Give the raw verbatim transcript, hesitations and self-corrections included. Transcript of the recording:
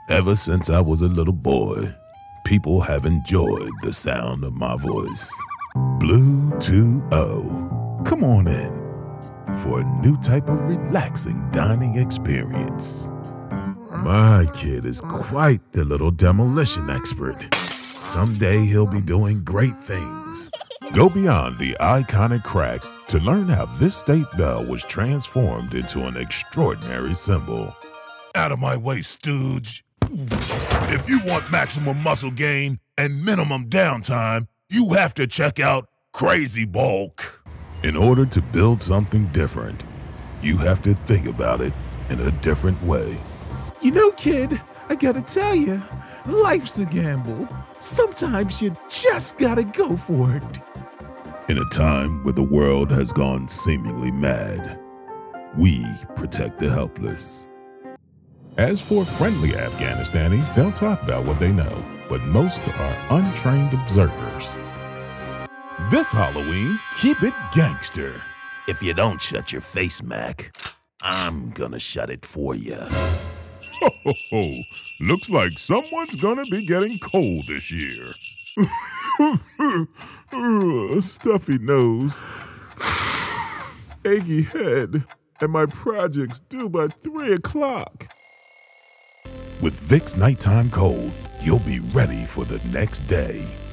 Ever since I was a little boy, people have enjoyed the sound of my voice. Blue two oh. Come on in for a new type of relaxing dining experience. My kid is quite the little demolition expert. Someday he'll be doing great things. Go beyond the iconic crack to learn how this state bell was transformed into an extraordinary symbol. Out of my way, stooge. If you want maximum muscle gain and minimum downtime, you have to check out Crazy Bulk. In order to build something different, you have to think about it in a different way. You know, kid, I gotta tell you, life's a gamble. Sometimes you just gotta go for it. In a time where the world has gone seemingly mad, we protect the helpless. As for friendly Afghanistanis, they'll talk about what they know, but most are untrained observers. This Halloween, keep it gangster. If you don't shut your face, Mac, I'm gonna shut it for you. Ho, ho, ho. Looks like someone's gonna be getting cold this year. Ugh, stuffy nose, achy head, and my project's due by three o'clock. With Vicks Nighttime Cold, you'll be ready for the next day.